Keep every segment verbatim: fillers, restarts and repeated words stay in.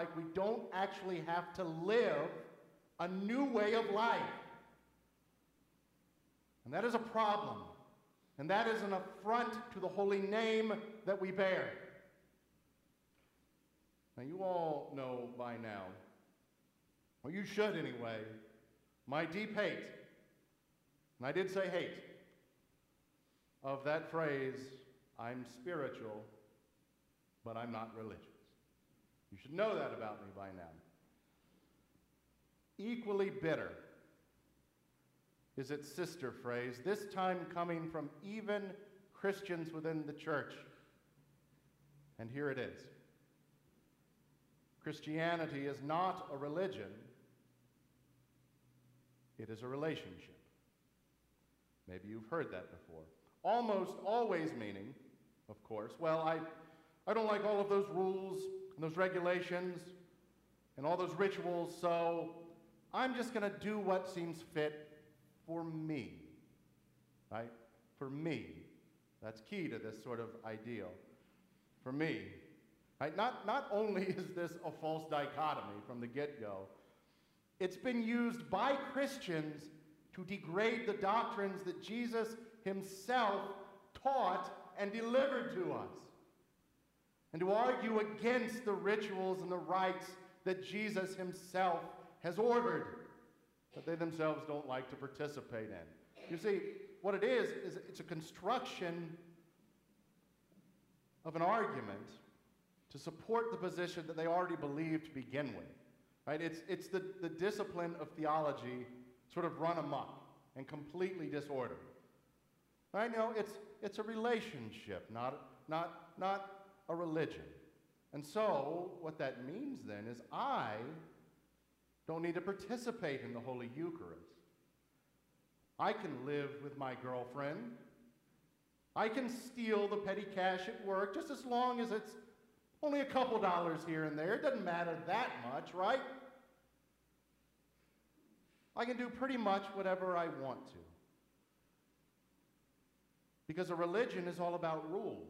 like we don't actually have to live a new way of life. And that is a problem. And that is an affront to the holy name that we bear. Now, you all know by now, or you should anyway, my deep hate, and I did say hate, of that phrase, I'm spiritual, but I'm not religious. You should know that about me by now. Equally bitter is its sister phrase, this time coming from even Christians within the church. And here it is. Christianity is not a religion, it is a relationship. Maybe you've heard that before. Almost always meaning, of course, well, I, I don't like all of those rules and those regulations and all those rituals, so I'm just going to do what seems fit for me, right? For me. That's key to this sort of ideal. For me. Right? Not, not only is this a false dichotomy from the get-go, it's been used by Christians to degrade the doctrines that Jesus himself taught and delivered to us, and to argue against the rituals and the rites that Jesus himself has ordered, but they themselves don't like to participate in. You see, what it is, is it's a construction of an argument to support the position that they already believed to begin with. Right? It's, it's the, the discipline of theology sort of run amok and completely disordered. Right? Now, it's, it's a relationship, not, not, not a religion. And so, what that means then is I don't need to participate in the Holy Eucharist. I can live with my girlfriend. I can steal the petty cash at work just as long as it's only a couple dollars here and there. It doesn't matter that much, right? I can do pretty much whatever I want to. Because a religion is all about rules.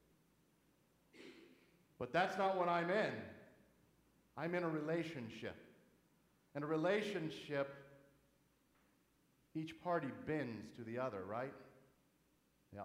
But that's not what I'm in. I'm in a relationship. And a relationship, each party bends to the other, right? Yeah.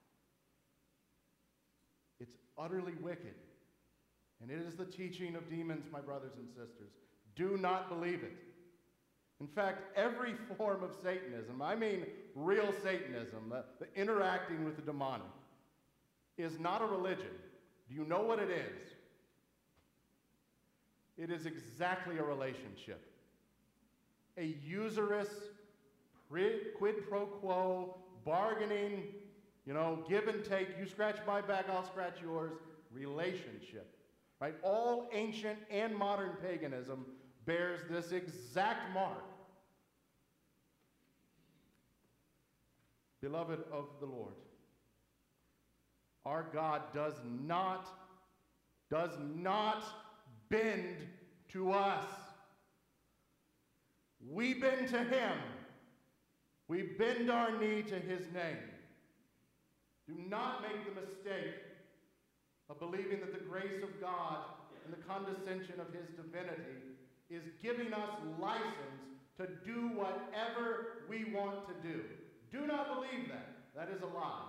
It's utterly wicked. And it is the teaching of demons, my brothers and sisters. Do not believe it. In fact, every form of Satanism, I mean real Satanism, the, the interacting with the demonic, is not a religion. Do you know what it is? It is exactly a relationship. A usurious, quid pro quo, bargaining, you know, give and take, you scratch my back, I'll scratch yours, relationship. Right? All ancient and modern paganism bears this exact mark. Beloved of the Lord, our God does not, does not bend to us. We bend to him. We bend our knee to his name. Do not make the mistake of believing that the grace of God and the condescension of his divinity is giving us license to do whatever we want to do. Do not believe that. That is a lie.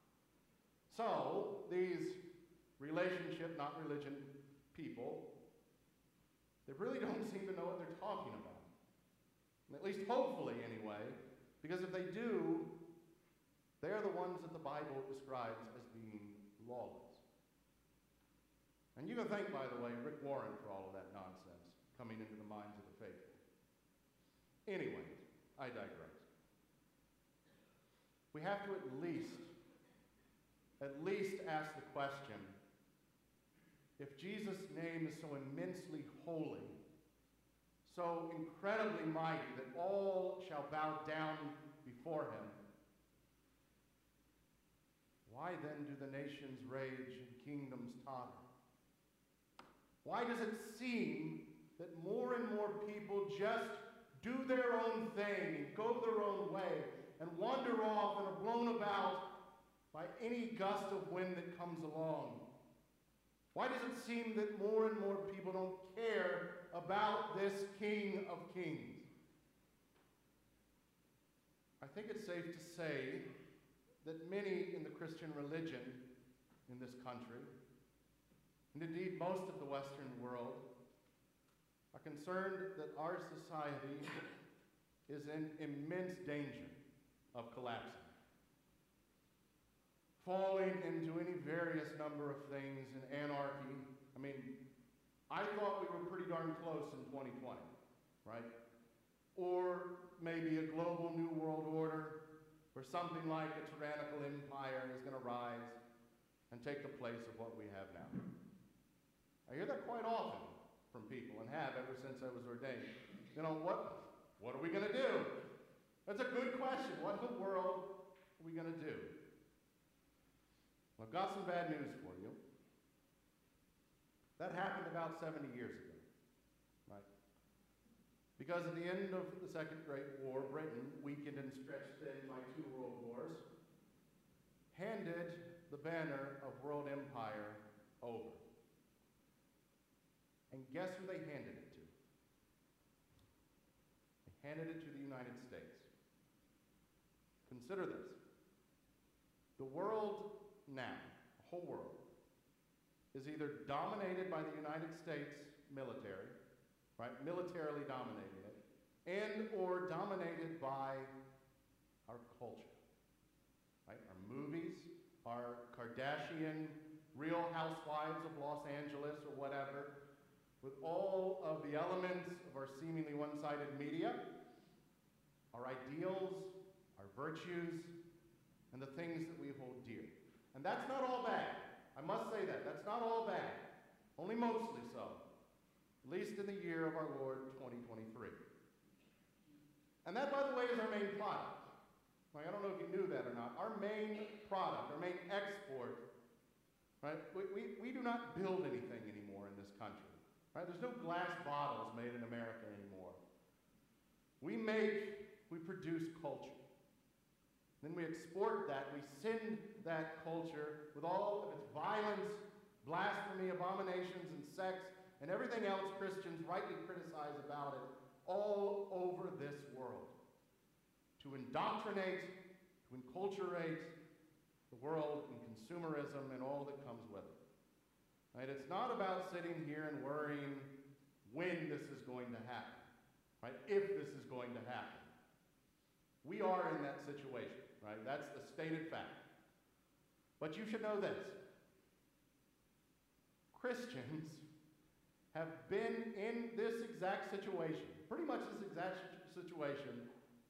So, these relationship, not religion people, they really don't seem to know what they're talking about. At least hopefully, anyway, because if they do, they're the ones that the Bible describes as being lawless. And you can thank, by the way, Rick Warren for all of that nonsense coming into the minds of the faithful. Anyway, I digress. We have to at least, at least ask the question, if Jesus' name is so immensely holy, so incredibly mighty that all shall bow down before him, why then do the nations rage and kingdoms totter? Why does it seem that more and more people just do their own thing and go their own way and wander off and are blown about by any gust of wind that comes along? Why does it seem that more and more people don't this King of Kings. I think it's safe to say that many in the Christian religion in this country, and indeed most of the Western world, are concerned that our society is in immense danger of collapsing, falling into any various number of things in anarchy. I mean, I thought we were pretty darn close in twenty twenty, right? Or maybe a global new world order where something like a tyrannical empire is going to rise and take the place of what we have now. I hear that quite often from people, and have ever since I was ordained. You know, what, what are we going to do? That's a good question. What in the world are we going to do? Well, I've got some bad news for you. That happened about seventy years ago, right? Because at the end of the Second Great War, Britain, weakened and stretched thin by two world wars, handed the banner of world empire over. And guess who they handed it to? They handed it to the United States. Consider this. The world now, the whole world, is either dominated by the United States military, right, militarily dominating it, and or dominated by our culture, right? Our movies, our Kardashian Real Housewives of Los Angeles or whatever, with all of the elements of our seemingly one-sided media, our ideals, our virtues, and the things that we hold dear. And that's not all bad. I must say that. That's not all bad. Only mostly so. At least in the year of our Lord, twenty twenty-three. And that, by the way, is our main product. Like, I don't know if you knew that or not. Our main product, our main export, right? We, we, we do not build anything anymore in this country. Right? There's no glass bottles made in America anymore. We make, we produce culture. Then we export that, we send that culture with all of its violence, blasphemy, abominations, and sex, and everything else Christians rightly criticize about it, all over this world. To indoctrinate, to enculturate the world in consumerism and all that comes with it. Right? It's not about sitting here and worrying when this is going to happen, right? If this is going to happen. We are in that situation, right? That's the stated fact. But you should know this. Christians have been in this exact situation, pretty much this exact situation,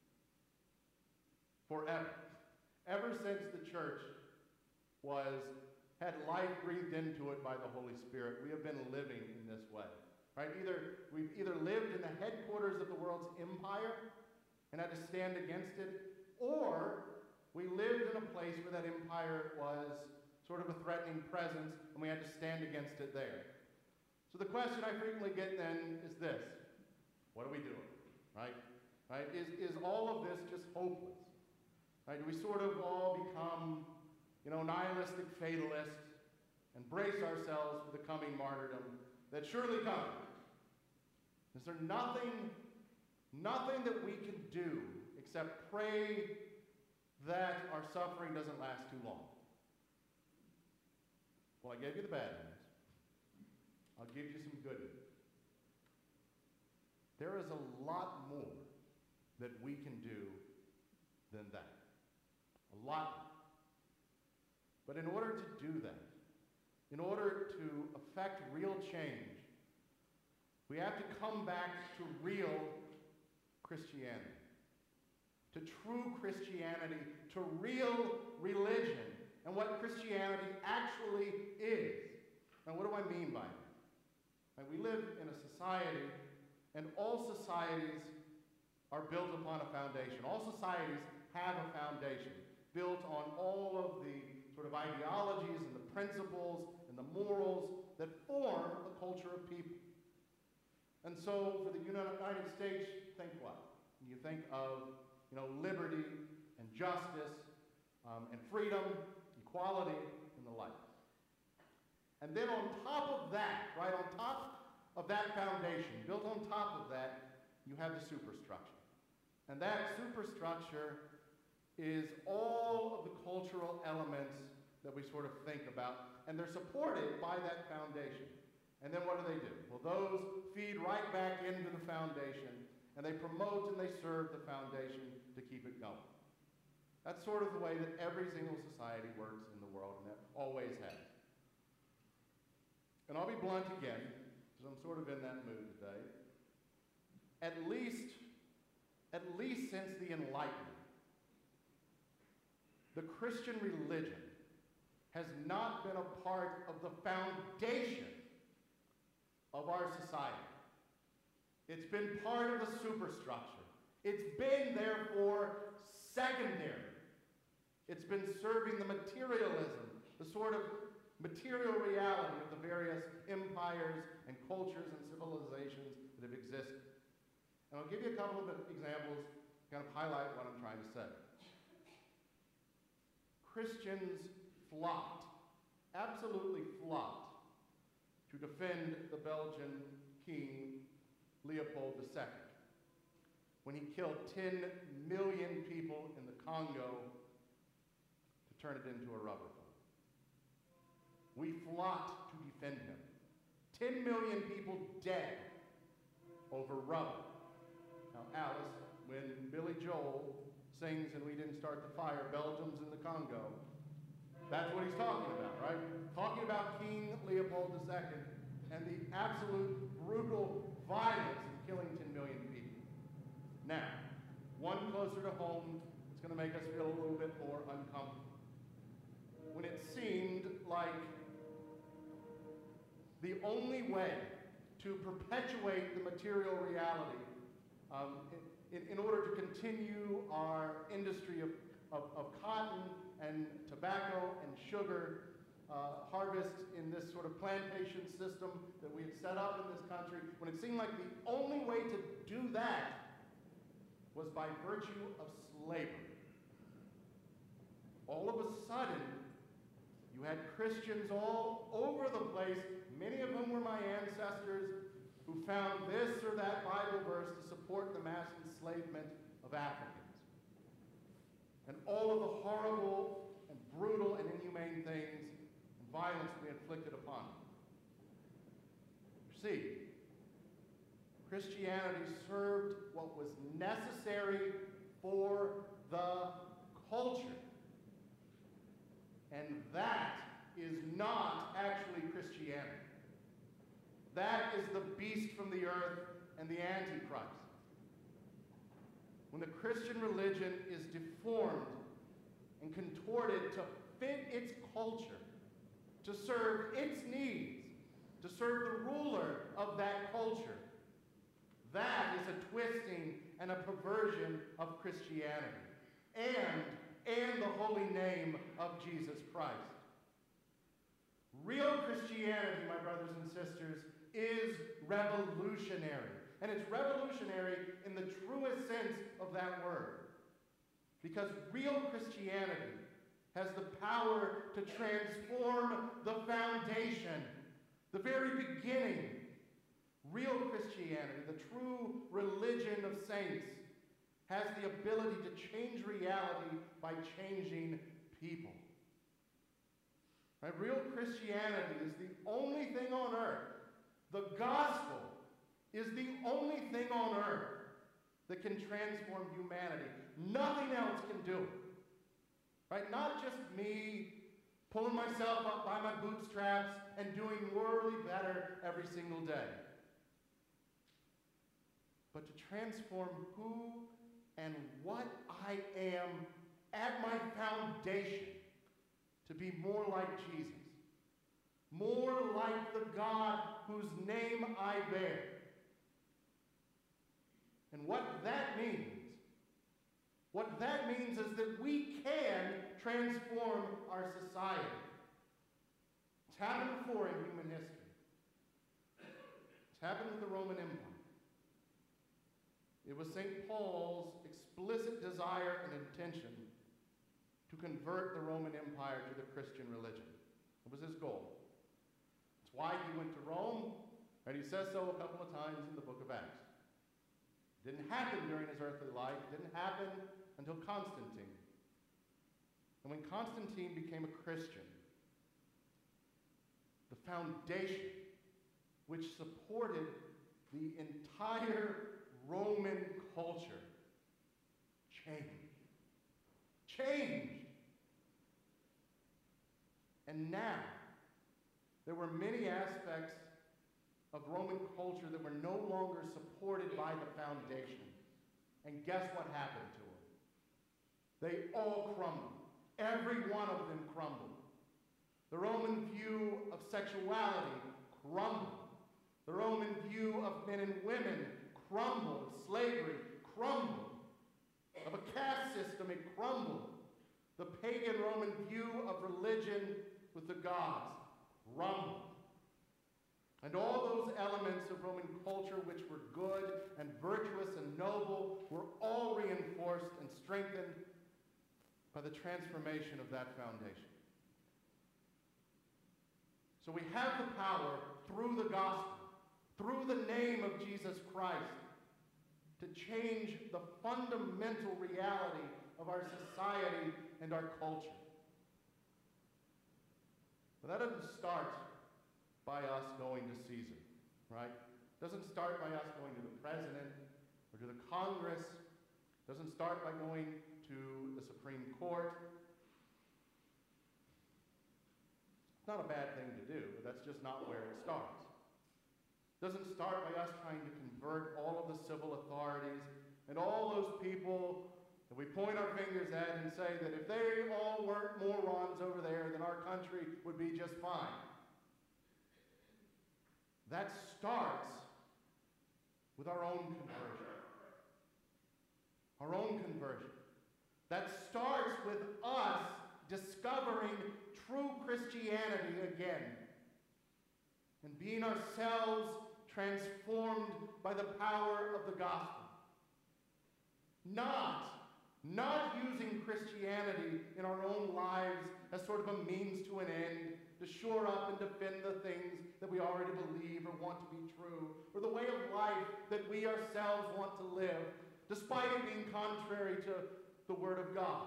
forever. Ever since the church was had life breathed into it by the Holy Spirit, we have been living in this way. Right? Either we've either lived in the headquarters of the world's empire and had to stand against it, or we lived in a place where that empire was sort of a threatening presence and we had to stand against it there. So the question I frequently get then is this: what are we doing? Right? Right? Is, is all of this just hopeless? Right? Do we sort of all become, you know, nihilistic fatalists and brace ourselves for the coming martyrdom that's surely coming? Is there nothing, nothing that we can do except pray that our suffering doesn't last too long? Well, I gave you the bad news. I'll give you some good news. There is a lot more that we can do than that. A lot more. But in order to do that, in order to effect real change, we have to come back to real Christianity, to true Christianity, to real religion, and what Christianity actually is. Now, what do I mean by that? Right, we live in a society, and all societies are built upon a foundation. All societies have a foundation built on all of the sort of ideologies and the principles and the morals that form the culture of people. And so for the United States, think what? You think of, you know, liberty and justice um, and freedom, equality, and the like. And then on top of that, right, on top of that foundation, built on top of that, you have the superstructure. And that superstructure is all of the cultural elements that we sort of think about, and they're supported by that foundation. And then what do they do? Well, those feed right back into the foundation, and they promote and they serve the foundation to keep it going. That's sort of the way that every single society works in the world, and that always has. And I'll be blunt again, because I'm sort of in that mood today. At least, at least since the Enlightenment, the Christian religion has not been a part of the foundation of our society. It's been part of the superstructure. It's been, therefore, secondary. It's been serving the materialism, the sort of material reality of the various empires and cultures and civilizations that have existed. And I'll give you a couple of examples to kind of highlight what I'm trying to say. Christians flocked, absolutely flocked, to defend the Belgian king Leopold the Second when he killed ten million people in the Congo to turn it into a rubber farm. We flocked to defend him. ten million people dead over rubber. Now, Alice, when Billy Joel sings "And We Didn't Start the Fire, Belgium's in the Congo," that's what he's talking about, right? Talking about King Leopold the Second and the absolute brutal violence of killing ten million people. Now, one closer to home, it's going to make us feel a little bit more uncomfortable. When it seemed like the only way to perpetuate the material reality um, in, in order to continue our industry of, of, of cotton and tobacco and sugar uh, harvest in this sort of plantation system that we had set up in this country, when it seemed like the only way to do that was by virtue of slavery. All of a sudden, you had Christians all over the place, many of whom were my ancestors, who found this or that Bible verse to support the mass enslavement of Africans. And all of the horrible and brutal and inhumane things and violence we inflicted upon them. You see, Christianity served what was necessary for the culture. And that is not actually Christianity. That is the beast from the earth and the Antichrist. When the Christian religion is deformed and contorted to fit its culture, to serve its needs, to serve the ruler of that culture, that is a twisting and a perversion of Christianity and, and the holy name of Jesus Christ. Real Christianity, my brothers and sisters, is revolutionary. And it's revolutionary in the truest sense of that word. Because real Christianity has the power to transform the foundation, the very beginning. Real Christianity, the true religion of saints, has the ability to change reality by changing people. Right? Real Christianity is the only thing on earth. The gospel is the only thing on earth that can transform humanity. Nothing else can do it. Right? Not just me pulling myself up by my bootstraps and doing morally better every single day. But to transform who and what I am at my foundation to be more like Jesus. More like the God whose name I bear. And what that means, what that means is that we can transform our society. It's happened before in human history. It's happened with the Roman Empire. It was Saint Paul's explicit desire and intention to convert the Roman Empire to the Christian religion. It was his goal. That's why he went to Rome. Right? He says so a couple of times in the book of Acts. It didn't happen during his earthly life. It didn't happen until Constantine. And when Constantine became a Christian, the foundation which supported the entire Roman culture changed. Changed. And now, there were many aspects of Roman culture that were no longer supported by the foundation. And guess what happened to them? They all crumbled. Every one of them crumbled. The Roman view of sexuality crumbled. The Roman view of men and women crumbled. Of slavery crumbled. Of a caste system, it crumbled. The pagan Roman view of religion with the gods crumbled. And all those elements of Roman culture which were good and virtuous and noble were all reinforced and strengthened by the transformation of that foundation. So we have the power through the gospel, through the name of Jesus Christ, to change the fundamental reality of our society and our culture. But that doesn't start by us going to Caesar, right? It doesn't start by us going to the president or to the Congress. It doesn't start by going to the Supreme Court. It's not a bad thing to do, but that's just not where it starts. It doesn't start by us trying to convert all of the civil authorities and all those people that we point our fingers at and say that if they all weren't morons over there, then our country would be just fine. That starts with our own conversion. Our own conversion. That starts with us discovering true Christianity again and being ourselves transformed by the power of the gospel. Not, not using Christianity in our own lives as sort of a means to an end, to shore up and defend the things that we already believe or want to be true, or the way of life that we ourselves want to live, despite it being contrary to the Word of God.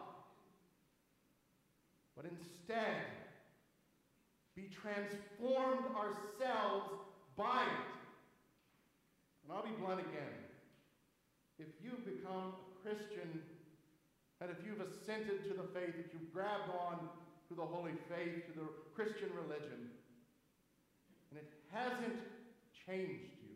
But instead, be transformed ourselves by it. And I'll be blunt again. If you've become a Christian, and if you've assented to the faith, if you've grabbed on to the holy faith, to the Christian religion, and it hasn't changed you,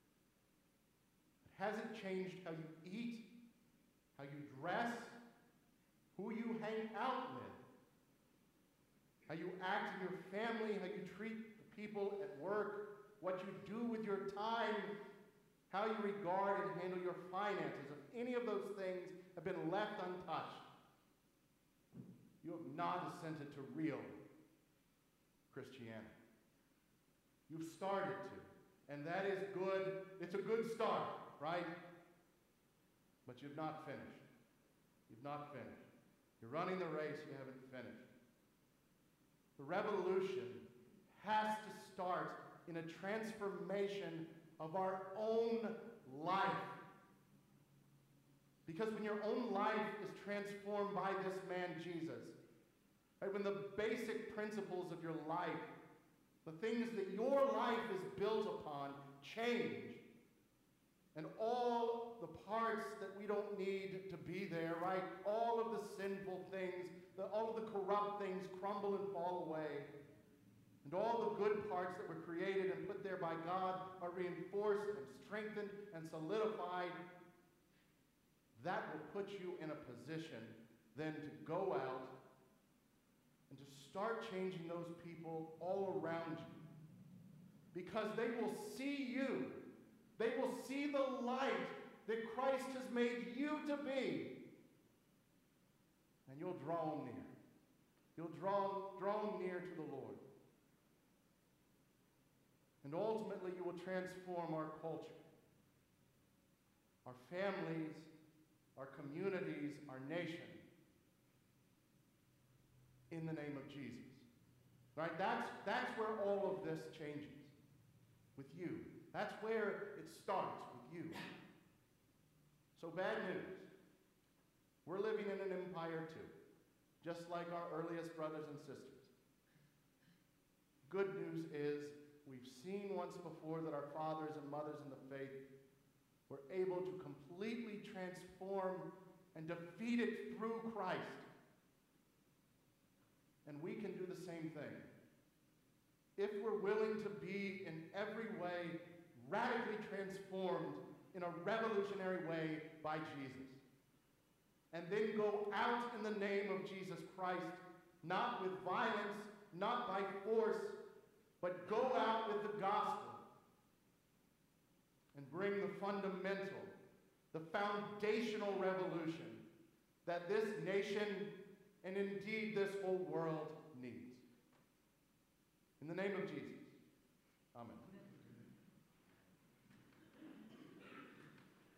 it hasn't changed how you eat, how you dress, who you hang out with, how you act in your family, how you treat the people at work, what you do with your time, how you regard and handle your finances. If any of those things have been left untouched, you have not assented to real Christianity. You've started to, and that is good. It's a good start, right? But you've not finished. You've not finished. You're running the race, you haven't finished. The revolution has to start in a transformation of our own life. Because when your own life is transformed by this man, Jesus, right, when the basic principles of your life, the things that your life is built upon, change, and all the parts that we don't need to be there, right, all of the sinful things, the, all of the corrupt things crumble and fall away, and all the good parts that were created and put there by God are reinforced and strengthened and solidified. That will put you in a position then to go out and to start changing those people all around you. Because they will see you. They will see the light that Christ has made you to be. And you'll draw them near. You'll draw, draw them near to the Lord. And ultimately, you will transform our culture, our families, our communities, our nation, in the name of Jesus. Right? That's, that's where all of this changes. with you. That's where it starts, with you. So bad news. We're living in an empire too, just like our earliest brothers and sisters. Good news is we've seen once before that our fathers and mothers in the faith were able to completely transform and defeat it through Christ. And we can do the same thing. If we're willing to be in every way radically transformed in a revolutionary way by Jesus. And then go out in the name of Jesus Christ, not with violence, not by force, but go out with the gospel and bring the fundamental, the foundational revolution that this nation and indeed this whole world needs. In the name of Jesus.